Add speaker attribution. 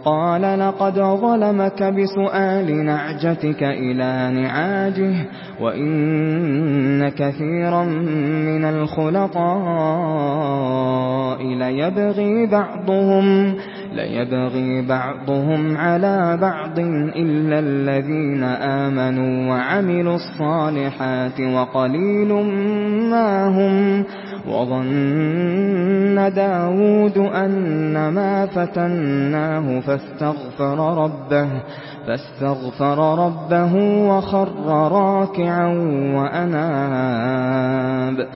Speaker 1: قال لقد ظلمك بسؤال نعجتك إلى نعاجه وإن كثيرا من الخلطاء ليبغي بعضهم على بعض إلا الذين آمنوا وعملوا الصالحات وقليل ما هم وظن داود أنما فتناه فاستغفر ربه وخر راكعا وأناب